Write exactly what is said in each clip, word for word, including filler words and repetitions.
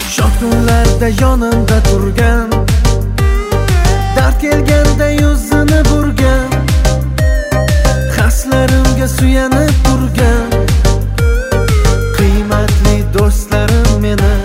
Shod kunlarda yonimda turgan, dard kelganda yuzini burgan, haslarimga suyanib turgan qiymatli do'stlarim meni,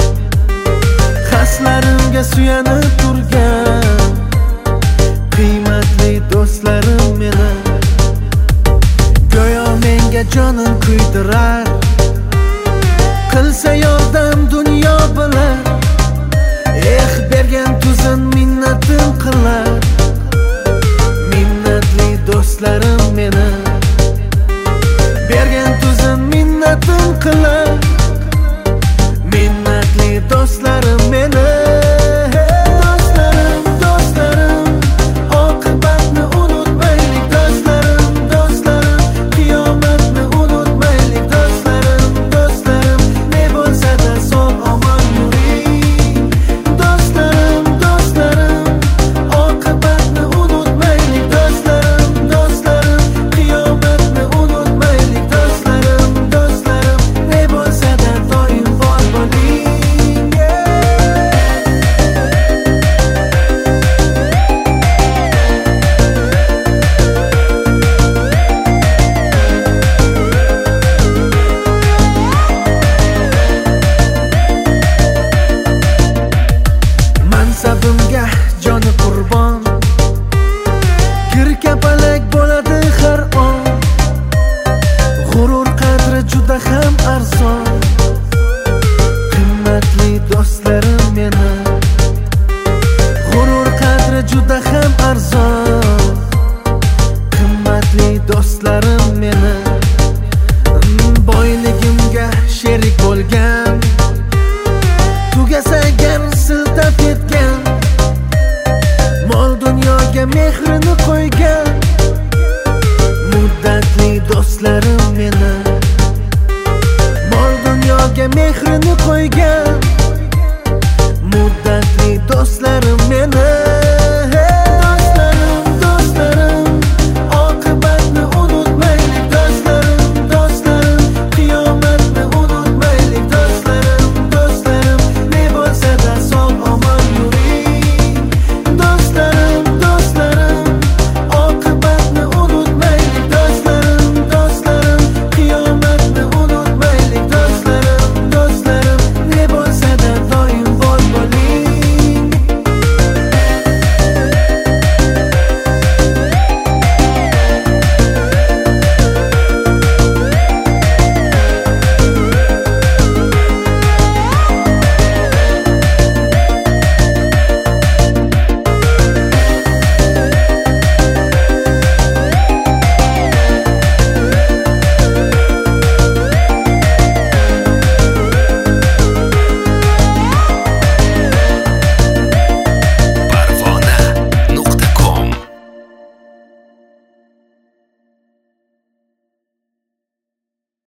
haslarimga suyanib turgan qiymatli do'stlarim meni. Go'yo menga jonim kuydirar, qilsa yordam dunyo bilan. Eh, bergan tuzin minnatim qilar minnatli do'stlarim meni, bergan tuzin minnatim qilar minnatli do'stlarim meni. Do'stlarim, do'stlarim, oqibatni unutmaylik. Do'stlarim, do'stlarim, qiyomatni unutmaylik. Do'stlarim, do'stlarim, ne bo'lsa-da sog' omon yuring. Do'stlarim, do'stlarim, oqibatni unutmaylik. Do'stlarim, do'stlarim, qiyomatni unutmaylik. Do'stlarim, do'stlarim, ne bo'lsa-da doim bor bo'ling. Mansabimga joni qurbon, kirkapalak bo'ladi har on. G'urur qadri juda ham arzon, qimmatli do'stlarim meni. G'urur qadri juda ham arzon, qimmatli do'stlarim meni. Boyligimga sherik bo'lgan, tugasa gar siltab ketgan, mol dunyoga mehrini qo'ygan muddatli do'stlarim meni, mol dunyoga mehrini qo'ygan